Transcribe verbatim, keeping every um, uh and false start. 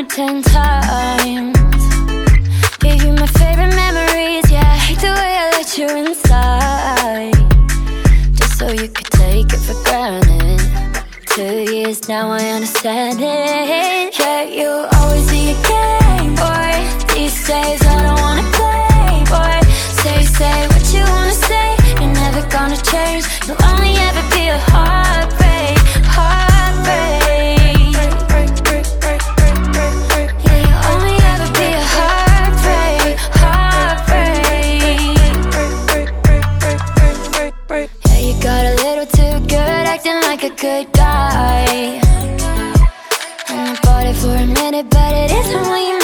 ten times. Gave you my favorite memories, yeah, I hate the way I let you inside, just so you could take it for granted. Two years now, I understand it. Yeah, you'll always be a game boy. These days I don't wanna play, boy. Say, say what you wanna say. You're never gonna change. You'll only ever be a heartbreak, heartbreak. Yeah, you'll only ever be a heartbreak, heartbreak. Yeah, you got a little too good, acting like a good guy. And I bought it for a minute, but it isn't what you